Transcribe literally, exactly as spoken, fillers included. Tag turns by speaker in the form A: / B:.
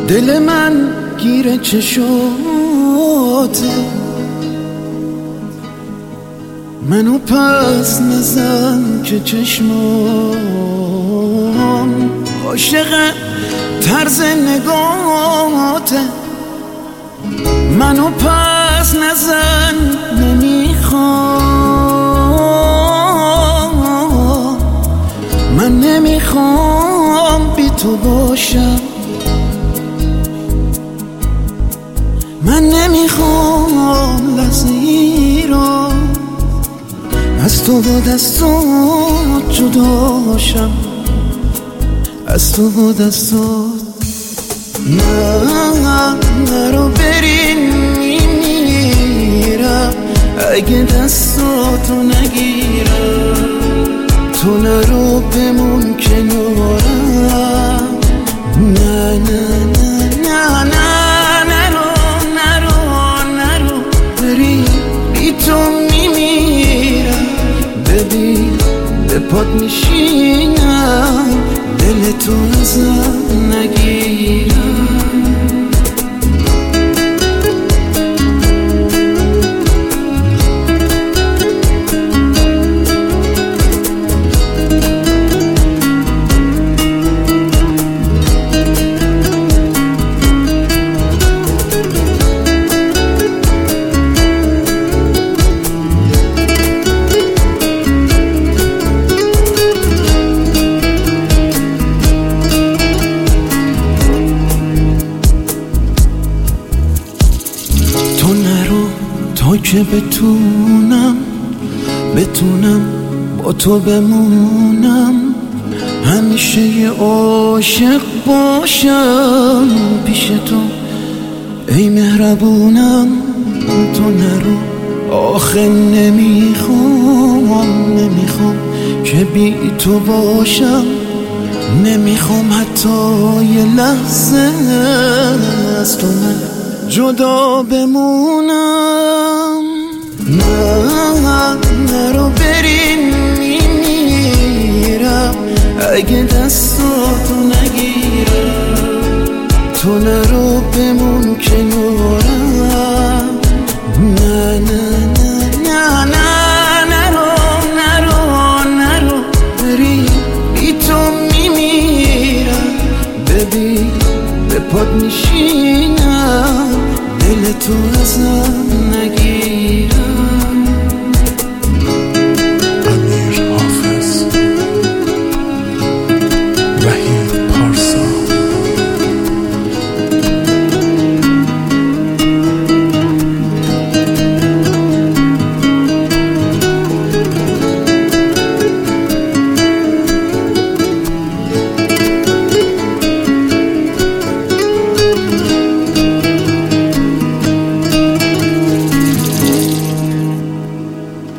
A: دل من گیر چشاته، منو پس نزن که چشمام عاشق طرز نگاته. منو پس نزن نمیخوام، من نمیخوام بی تو باشم، من نمیخوام لحظه ای را از تو و دستات جداشم، از تو و دستات. نه نرو برین میمیرم اگه دستاتو نگیرم، تو نرو بمون کنارم. نه نه نه نه نه نرو نرو نرو برین بی تو میمیرم، ببین به پات میشینم دل تو ازم نگیرم. تو نرو تا که بتونم بتونم با تو بمونم، همیشه یه عاشق باشم پیش تو ای مهربونم. تو نرو آخه نمیخوام نمیخوام که بی تو باشم، نمیخوام حتی یه لحظه از تو من جدا بمونم. نه نرو برین میمیرم اگه دستاتو نگیرم، تو نرو بمون کنارم. نه نه نه نه نه نرو نرو نرو برین بی تو میمیرم، ببین به پات میشینم دل تو ازم نگیرم.